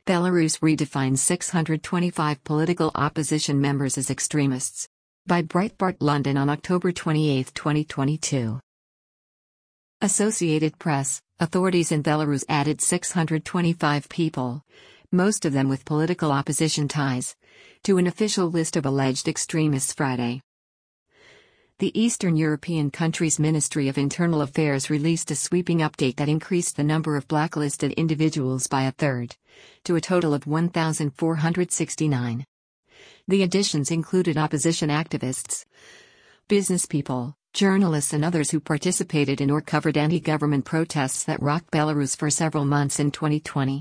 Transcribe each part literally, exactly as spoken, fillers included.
Belarus redefines six hundred twenty-five political opposition members as extremists. By Breitbart London on October twenty-eighth, twenty twenty-two. Associated Press, authorities in Belarus added six hundred twenty-five people, most of them with political opposition ties, to an official list of alleged extremists Friday. The Eastern European country's Ministry of Internal Affairs released a sweeping update that increased the number of blacklisted individuals by a third, to a total of one thousand four hundred sixty-nine. The additions included opposition activists, businesspeople, journalists and others who participated in or covered anti-government protests that rocked Belarus for several months in twenty twenty.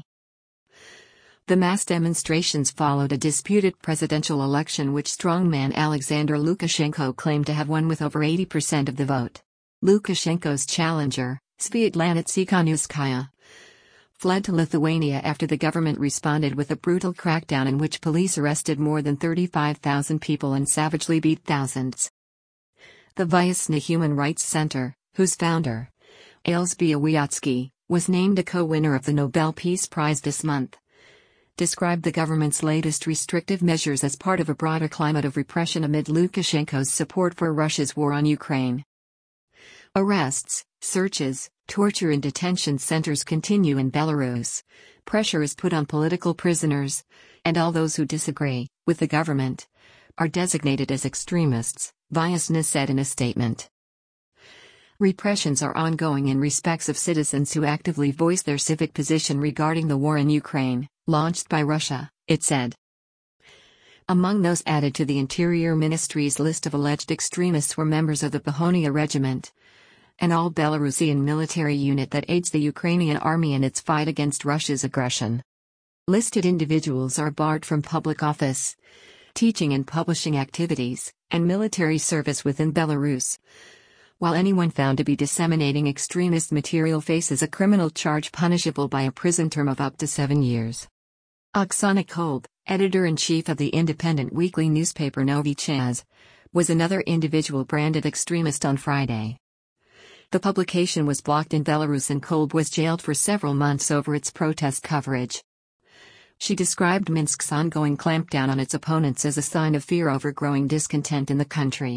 The mass demonstrations followed a disputed presidential election which strongman Alexander Lukashenko claimed to have won with over eighty percent of the vote. Lukashenko's challenger, Svietlana Tsikhanouskaya, fled to Lithuania after the government responded with a brutal crackdown in which police arrested more than thirty-five thousand people and savagely beat thousands. The Vyasna Human Rights Center, whose founder, Ales Białowieski, was named a co-winner of the Nobel Peace Prize this month, described the government's latest restrictive measures as part of a broader climate of repression amid Lukashenko's support for Russia's war on Ukraine. Arrests, searches, torture and detention centers continue in Belarus. Pressure is put on political prisoners, and all those who disagree with the government are designated as extremists, Vyasna said in a statement. Repressions are ongoing in respects of citizens who actively voice their civic position regarding the war in Ukraine, launched by Russia, it said. Among those added to the Interior Ministry's list of alleged extremists were members of the Pahonia Regiment, an all-Belarusian military unit that aids the Ukrainian army in its fight against Russia's aggression. Listed individuals are barred from public office, teaching and publishing activities, and military service within Belarus, while anyone found to be disseminating extremist material faces a criminal charge punishable by a prison term of up to seven years. Oksana Kolb, editor-in-chief of the independent weekly newspaper Novy Chas, was another individual branded extremist on Friday. The publication was blocked in Belarus and Kolb was jailed for several months over its protest coverage. She described Minsk's ongoing clampdown on its opponents as a sign of fear over growing discontent in the country.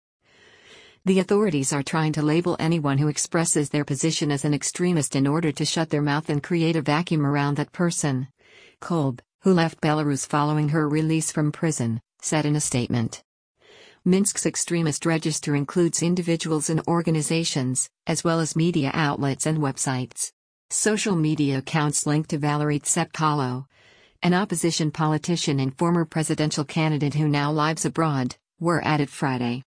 The authorities are trying to label anyone who expresses their position as an extremist in order to shut their mouth and create a vacuum around that person, Kolb, who left Belarus following her release from prison, said in a statement. Minsk's extremist register includes individuals and organizations, as well as media outlets and websites. Social media accounts linked to Valery Tsepkalo, an opposition politician and former presidential candidate who now lives abroad, were added Friday.